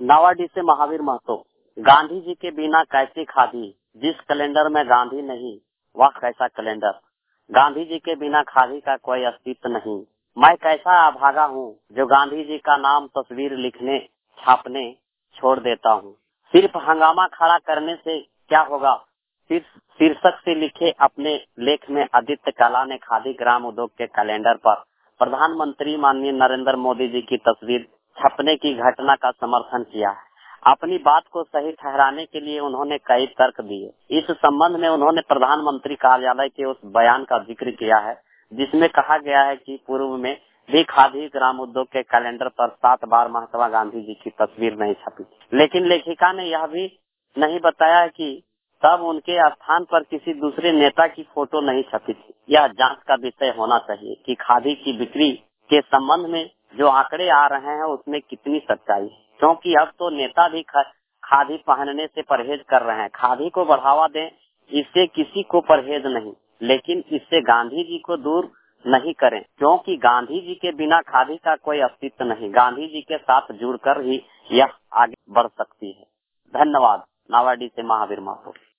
नावाडी से महावीर महतो। गांधी जी के बिना कैसी खादी, जिस कैलेंडर में गांधी नहीं वह कैसा कैलेंडर। गांधी जी के बिना खादी का कोई अस्तित्व नहीं। मैं कैसा अभागा हूँ जो गांधी जी का नाम तस्वीर लिखने छापने छोड़ देता हूँ। सिर्फ हंगामा खड़ा करने से क्या होगा। शीर्षक से लिखे अपने लेख में आदित्य कला ने खादी ग्राम उद्योग के कैलेंडर पर प्रधानमंत्री माननीय नरेंद्र मोदी जी की तस्वीर छपने की घटना का समर्थन किया है। अपनी बात को सही ठहराने के लिए उन्होंने कई तर्क दिए। इस संबंध में उन्होंने प्रधानमंत्री कार्यालय के उस बयान का जिक्र किया है जिसमें कहा गया है कि पूर्व में भी खादी ग्राम उद्योग के कैलेंडर पर 7 बार महात्मा गांधी जी की तस्वीर नहीं छपी, लेकिन लेखिका ने यह भी नहीं बताया कि तब उनके स्थान पर किसी दूसरे नेता की फोटो नहीं छपी थी। यह जांच का विषय होना चाहिए कि खादी की बिक्री के संबंध में जो आंकड़े आ रहे हैं उसमें कितनी सच्चाई है, क्योंकि अब तो नेता भी खादी पहनने से परहेज कर रहे हैं। खादी को बढ़ावा दें, इससे किसी को परहेज नहीं, लेकिन इससे गांधी जी को दूर नहीं करें, क्योंकि गांधी जी के बिना खादी का कोई अस्तित्व नहीं। गांधी जी के साथ जुड़कर ही यह आगे बढ़ सकती है। धन्यवाद। नावाडी से महावीर महतो।